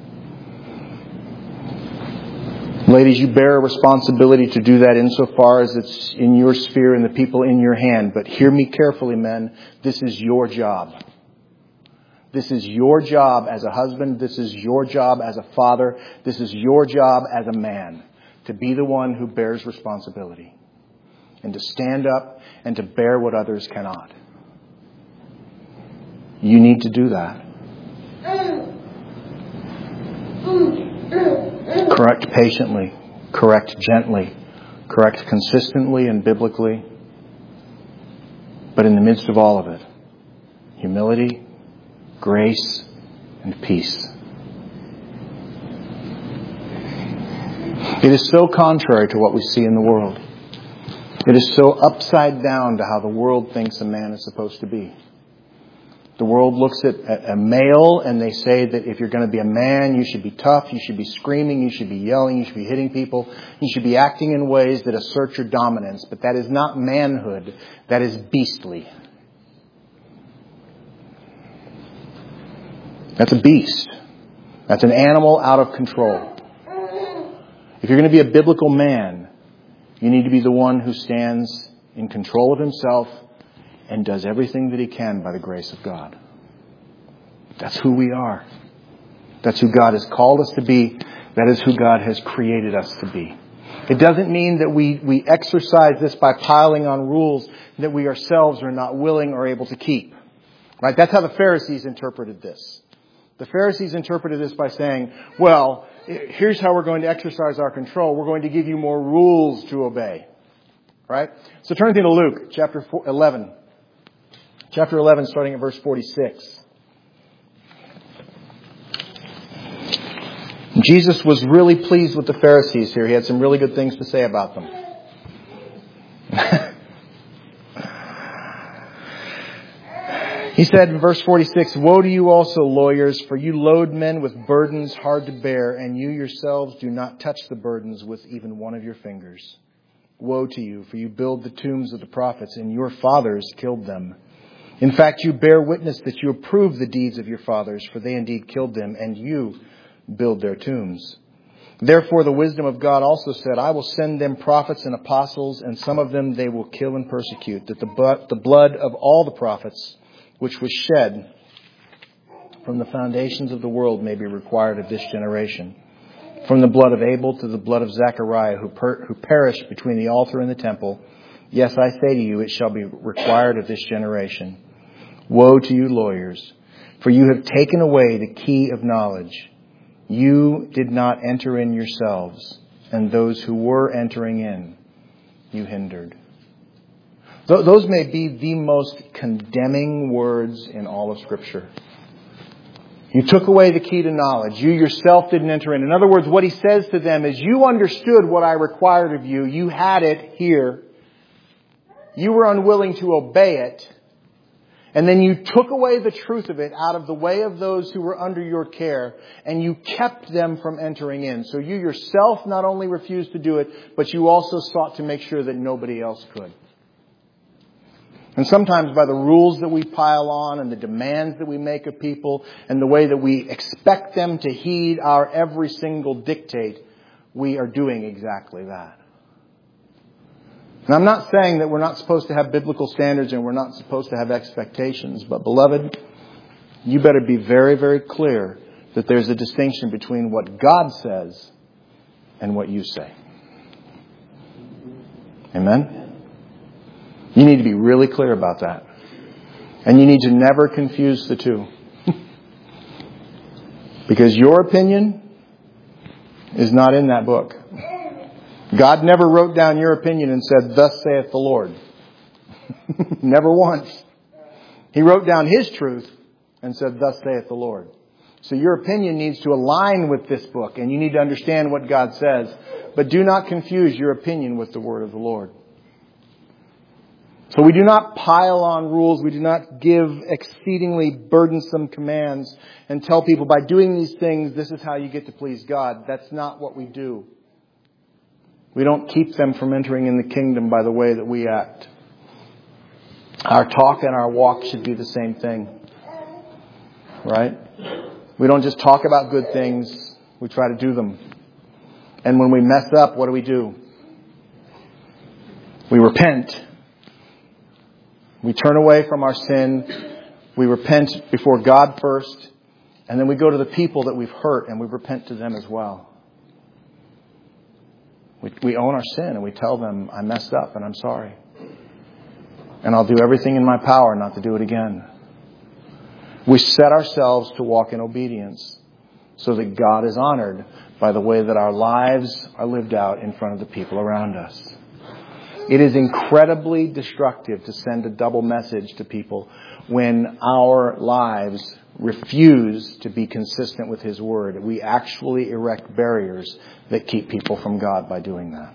Ladies, you bear a responsibility to do that insofar as it's in your sphere and the people in your hand. But hear me carefully, men. This is your job. This is your job as a husband. This is your job as a father. This is your job as a man. To be the one who bears responsibility. And to stand up and to bear what others cannot. You need to do that. Correct patiently. Correct gently. Correct consistently and biblically. But in the midst of all of it, humility, grace, and peace. It is so contrary to what we see in the world. It is so upside down to how the world thinks a man is supposed to be. The world looks at a male and they say that if you're going to be a man, you should be tough, you should be screaming, you should be yelling, you should be hitting people, you should be acting in ways that assert your dominance. But that is not manhood. That is beastly. That's a beast. That's an animal out of control. If you're going to be a biblical man, you need to be the one who stands in control of himself, and does everything that he can by the grace of God. That's who we are. That's who God has called us to be. That is who God has created us to be. It doesn't mean that we, we exercise this by piling on rules that we ourselves are not willing or able to keep. Right? That's how the Pharisees interpreted this. The Pharisees interpreted this by saying, well, here's how we're going to exercise our control. We're going to give you more rules to obey. Right? So turn with me to Luke chapter eleven. Chapter eleven, starting at verse forty-six. Jesus was really pleased with the Pharisees here. He had some really good things to say about them. He said in verse forty-six, "Woe to you also, lawyers, for you load men with burdens hard to bear, and you yourselves do not touch the burdens with even one of your fingers. Woe to you, for you build the tombs of the prophets, and your fathers killed them. In fact, you bear witness that you approve the deeds of your fathers, for they indeed killed them, and you build their tombs. Therefore the wisdom of God also said, I will send them prophets and apostles, and some of them they will kill and persecute, that the the blood of all the prophets which was shed from the foundations of the world may be required of this generation. From the blood of Abel to the blood of Zechariah, who, per, who perished between the altar and the temple. Yes, I say to you, it shall be required of this generation. Woe to you, lawyers, for you have taken away the key of knowledge. You did not enter in yourselves, and those who were entering in, you hindered." Th- those may be the most condemning words in all of Scripture. You took away the key to knowledge. You yourself didn't enter in. In other words, what he says to them is, you understood what I required of you. You had it here. You were unwilling to obey it. And then you took away the truth of it out of the way of those who were under your care, and you kept them from entering in. So you yourself not only refused to do it, but you also sought to make sure that nobody else could. And sometimes by the rules that we pile on and the demands that we make of people and the way that we expect them to heed our every single dictate, we are doing exactly that. And I'm not saying that we're not supposed to have biblical standards and we're not supposed to have expectations. But beloved, you better be very, very clear that there's a distinction between what God says and what you say. Amen? You need to be really clear about that. And you need to never confuse the two. Because your opinion is not in that book. God never wrote down your opinion and said, "Thus saith the Lord." Never once. He wrote down His truth and said, "Thus saith the Lord." So your opinion needs to align with this book, and you need to understand what God says. But do not confuse your opinion with the word of the Lord. So we do not pile on rules. We do not give exceedingly burdensome commands and tell people by doing these things, this is how you get to please God. That's not what we do. We don't keep them from entering in the kingdom by the way that we act. Our talk and our walk should be the same thing. Right? We don't just talk about good things. We try to do them. And when we mess up, what do we do? We repent. We turn away from our sin. We repent before God first. And then we go to the people that we've hurt and we repent to them as well. We, we own our sin and we tell them, I messed up and I'm sorry. And I'll do everything in my power not to do it again. We set ourselves to walk in obedience so that God is honored by the way that our lives are lived out in front of the people around us. It is incredibly destructive to send a double message to people when our lives refuse to be consistent with His Word. We actually erect barriers that keep people from God by doing that.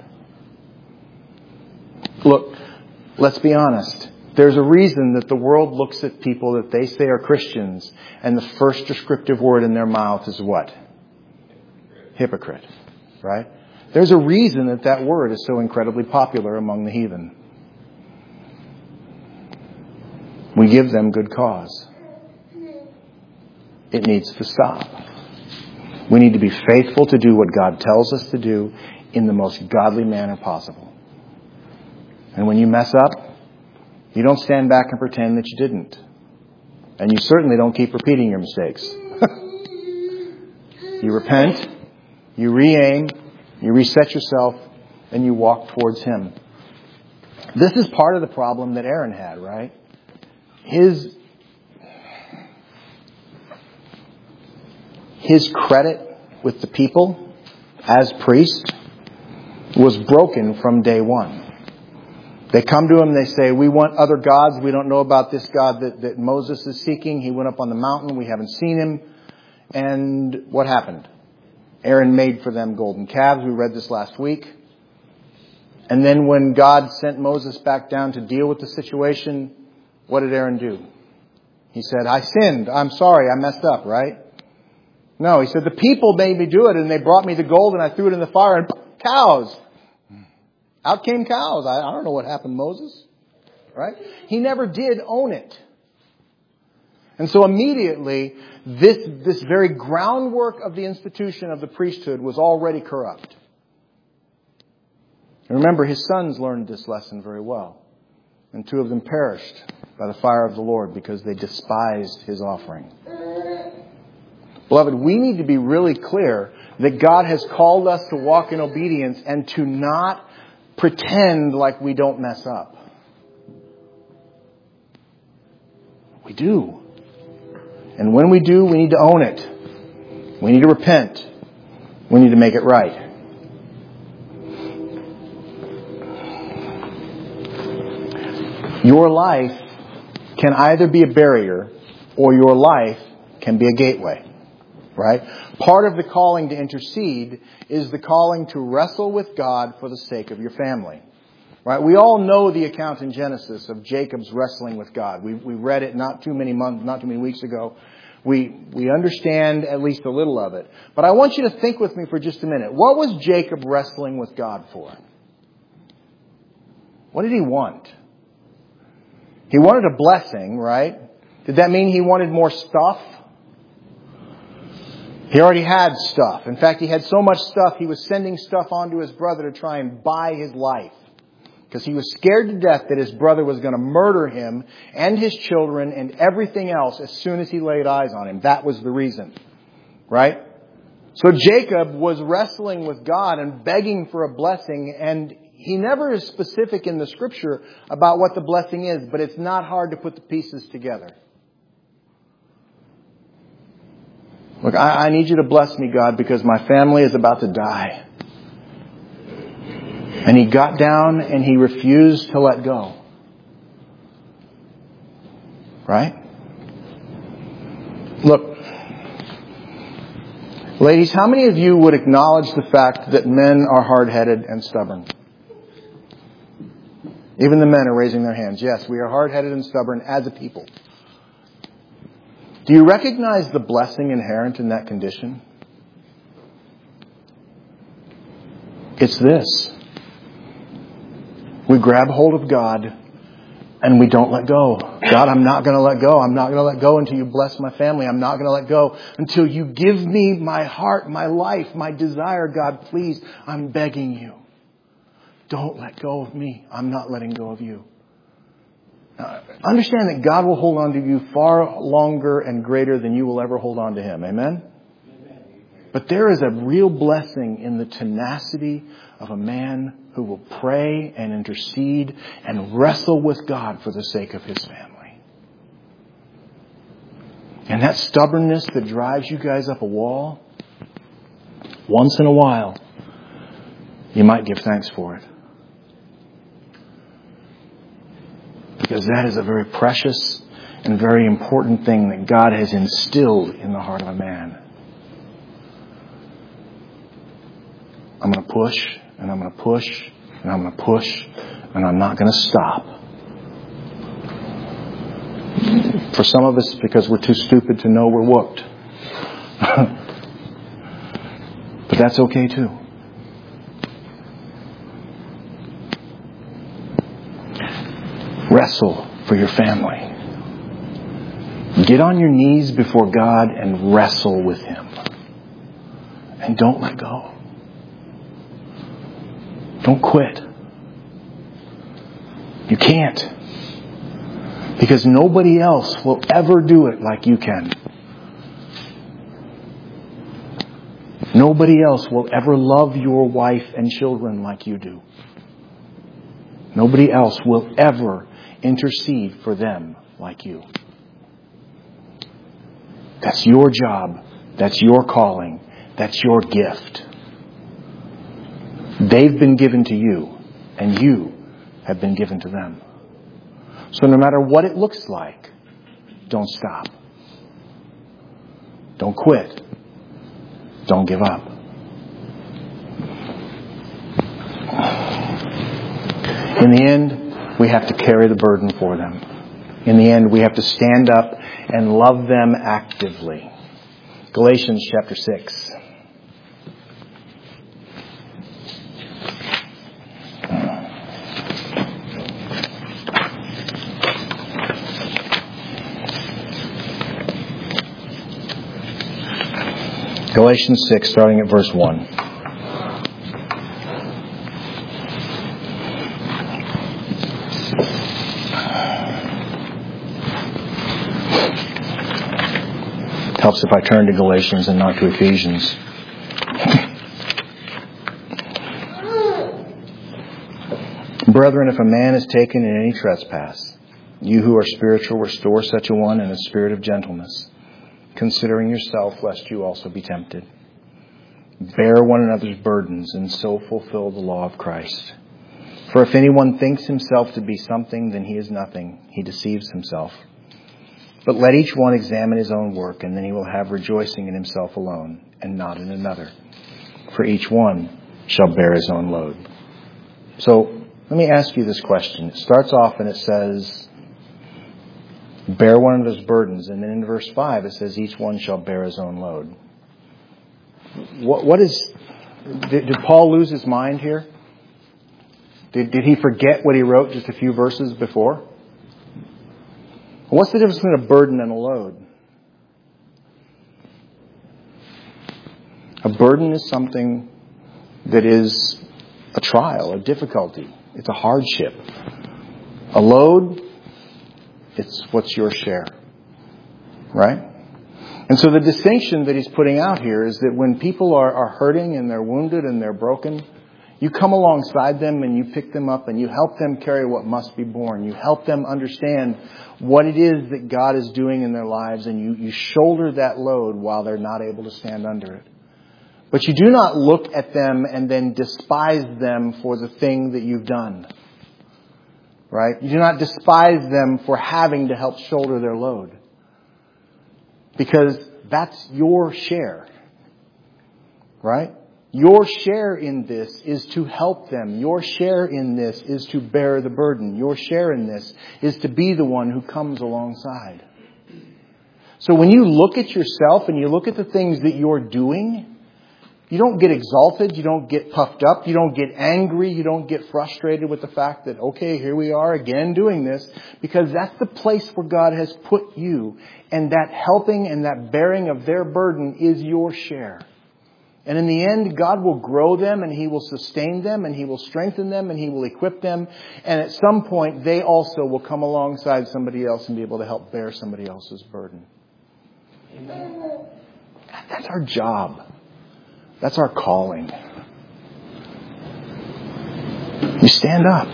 Look, let's be honest. There's a reason that the world looks at people that they say are Christians, and the first descriptive word in their mouth is what? Hypocrite. Right? There's a reason that that word is so incredibly popular among the heathen. We give them good cause. It needs to stop. We need to be faithful to do what God tells us to do in the most godly manner possible. And when you mess up, you don't stand back and pretend that you didn't. And you certainly don't keep repeating your mistakes. You repent, you re-aim, you reset yourself, and you walk towards Him. This is part of the problem that Aaron had, right? His, his credit with the people as priest was broken from day one. They come to him, they say, we want other gods. We don't know about this God that, that Moses is seeking. He went up on the mountain. We haven't seen him. And what happened? Aaron made for them golden calves. We read this last week. And then when God sent Moses back down to deal with the situation, what did Aaron do? He said, I sinned. I'm sorry. I messed up, right? No, he said, the people made me do it, and they brought me the gold, and I threw it in the fire, and cows. Out came cows. I, I don't know what happened, Moses. Right? He never did own it. And so immediately, this, this very groundwork of the institution of the priesthood was already corrupt. And remember, his sons learned this lesson very well. And two of them perished by the fire of the Lord because they despised his offering. Beloved, we need to be really clear that God has called us to walk in obedience and to not pretend like we don't mess up. We do. And when we do, we need to own it. We need to repent. We need to make it right. Your life can either be a barrier or your life can be a gateway. Right? Part of the calling to intercede is the calling to wrestle with God for the sake of your family. Right? We all know the account in Genesis of Jacob's wrestling with God. We we read it not too many months, not too many weeks ago. We we understand at least a little of it. But I want you to think with me for just a minute. What was Jacob wrestling with God for? What did he want? He wanted a blessing, right? Did that mean he wanted more stuff? He already had stuff. In fact, he had so much stuff, he was sending stuff on to his brother to try and buy his life. Because he was scared to death that his brother was going to murder him and his children and everything else as soon as he laid eyes on him. That was the reason. Right? So Jacob was wrestling with God and begging for a blessing, and he never is specific in the scripture about what the blessing is, but it's not hard to put the pieces together. Look, I, I need you to bless me, God, because my family is about to die. And he got down and he refused to let go. Right? Look, ladies, how many of you would acknowledge the fact that men are hard-headed and stubborn? Even the men are raising their hands. Yes, we are hard-headed and stubborn as a people. Do you recognize the blessing inherent in that condition? It's this. We grab hold of God and we don't let go. God, I'm not going to let go. I'm not going to let go until you bless my family. I'm not going to let go until you give me my heart, my life, my desire. God, please, I'm begging you. Don't let go of me. I'm not letting go of you. Now, understand that God will hold on to you far longer and greater than you will ever hold on to Him. Amen? Amen. But there is a real blessing in the tenacity of a man who will pray and intercede and wrestle with God for the sake of his family. And that stubbornness that drives you guys up a wall, once in a while, you might give thanks for it. Because that is a very precious and very important thing that God has instilled in the heart of a man. I'm going to push, and I'm going to push, and I'm going to push, and I'm not going to stop. For some of us, because we're too stupid to know we're whooped. But that's okay too. Wrestle for your family. Get on your knees before God and wrestle with Him. And don't let go. Don't quit. You can't. Because nobody else will ever do it like you can. Nobody else will ever love your wife and children like you do. Nobody else will ever intercede for them like you. That's your job. That's your calling. That's your gift. They've been given to you, and you have been given to them. So no matter what it looks like, don't stop. Don't quit. Don't give up. In the end, we have to carry the burden for them. In the end, we have to stand up and love them actively. Galatians chapter six. Galatians six, starting at verse one. Helps if I turn to Galatians and not to Ephesians. Brethren, if a man is taken in any trespass, you who are spiritual, restore such a one in a spirit of gentleness, considering yourself, lest you also be tempted. Bear one another's burdens, and so fulfill the law of Christ. For if anyone thinks himself to be something, then he is nothing. He deceives himself. But let each one examine his own work, and then he will have rejoicing in himself alone, and not in another. For each one shall bear his own load. So, let me ask you this question. It starts off and it says, bear one of those burdens. And then in verse five, it says, each one shall bear his own load. What, what is, did, did Paul lose his mind here? Did, did he forget what he wrote just a few verses before? What's the difference between a burden and a load? A burden is something that is a trial, a difficulty. It's a hardship. A load, it's what's your share. Right? And so the distinction that he's putting out here is that when people are, are hurting and they're wounded and they're broken, you come alongside them and you pick them up and you help them carry what must be borne. You help them understand what it is that God is doing in their lives, and you, you shoulder that load while they're not able to stand under it. But you do not look at them and then despise them for the thing that you've done. Right? You do not despise them for having to help shoulder their load. Because that's your share. Right? Your share in this is to help them. Your share in this is to bear the burden. Your share in this is to be the one who comes alongside. So when you look at yourself and you look at the things that you're doing, you don't get exalted, you don't get puffed up, you don't get angry, you don't get frustrated with the fact that, okay, here we are again doing this, because that's the place where God has put you. And that helping and that bearing of their burden is your share. And in the end, God will grow them and He will sustain them and He will strengthen them and He will equip them. And at some point, they also will come alongside somebody else and be able to help bear somebody else's burden. Amen. That's our job. That's our calling. You stand up.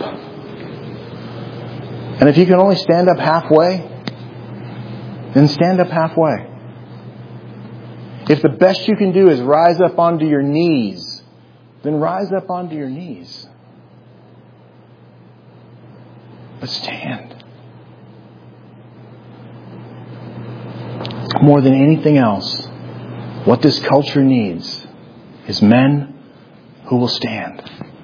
And if you can only stand up halfway, then stand up halfway. If the best you can do is rise up onto your knees, then rise up onto your knees. But stand. More than anything else, what this culture needs is men who will stand.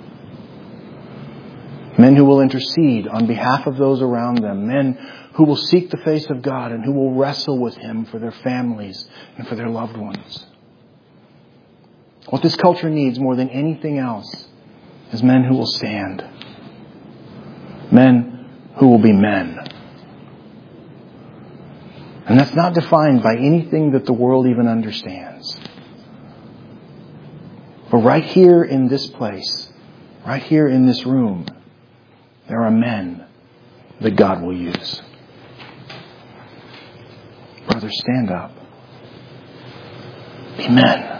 Men who will intercede on behalf of those around them. Men who will seek the face of God and who will wrestle with Him for their families and for their loved ones. What this culture needs more than anything else is men who will stand. Men who will be men. And that's not defined by anything that the world even understands. But right here in this place, right here in this room, there are men that God will use. Brother, stand up. Be men.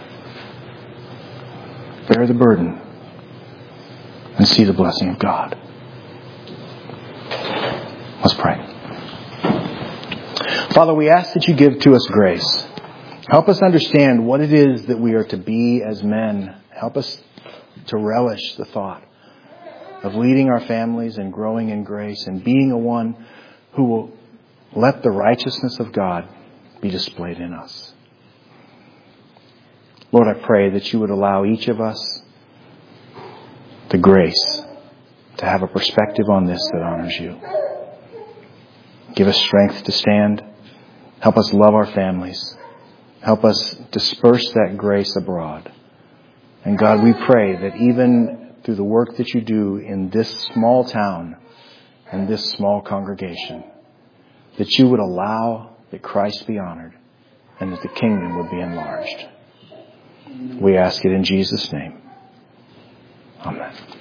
Bear the burden and see the blessing of God. Let's pray. Father, we ask that you give to us grace. Help us understand what it is that we are to be as men. Help us to relish the thought of leading our families and growing in grace and being a one who will let the righteousness of God be displayed in us. Lord, I pray that you would allow each of us the grace to have a perspective on this that honors you. Give us strength to stand. Help us love our families. Help us disperse that grace abroad. And God, we pray that even through the work that you do in this small town and this small congregation, that you would allow that Christ be honored and that the kingdom would be enlarged. We ask it in Jesus' name. Amen.